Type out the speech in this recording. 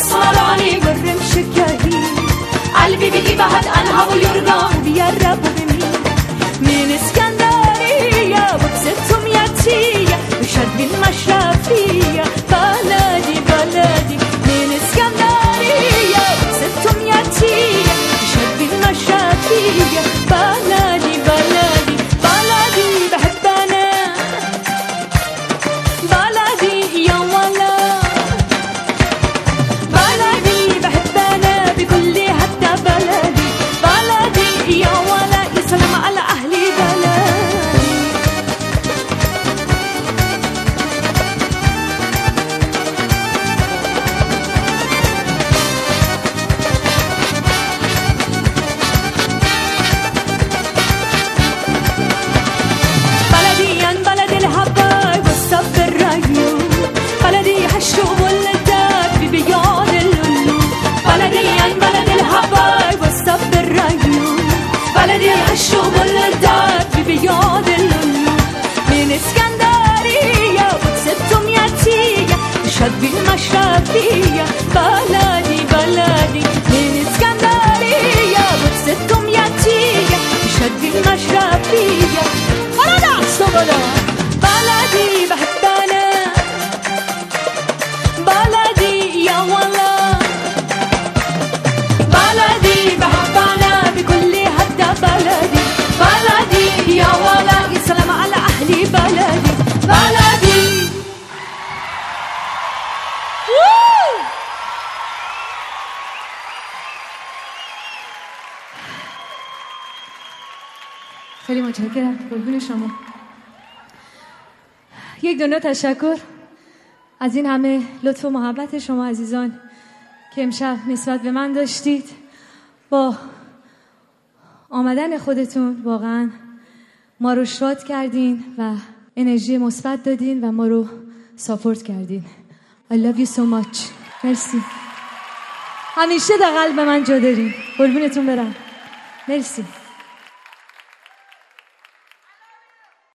اسمراني والرمشكاهي قلبي بيجي بعد أنها واليرجان بيقربوا بمين من اسكندرية وبستهم ياتية وشرب المشرفية بلدي بلدي من اسكندرية وبستهم ياتية وشرب المشرفية بلدي بلدي بلدي بحب أنا بلدي يا ولا بلدي بحب أنا بكل حتى بلدي بلدي يا ولا يا سلام على أهلي بلدي بلدي عن بلد الحبايب والصف الريو بلدي حشوب واللداد في بياض اللولو بلدي عن بلد الحبايب والصف الريو بلدي حشوب واللداد في بياض اللولو من اسكندرية وبستهم ياتية شد المشرفية بلدي بلدي من اسكندرية وبستهم ياتية شد المشرفية بلدي صغرى بلدي بحب أنا بلدي يا ولا بلدي بحب أنا بكل حتى بلدي بلدي يا ولا يا سلام على أهلي بلدي بلدي خیلی متشکرم قربون شما. یک دنیا تشکر از این همه لطف و محبت شما عزیزان که امشب نسبت به من داشتید. با آمدن خودتون واقعا ما رو شاد کردین و انرژی مثبت دادین و ما رو ساپورت کردین. I love you so much. مرسی. همیشه در قلب من جا دارین. قربونتون برم. مرسی.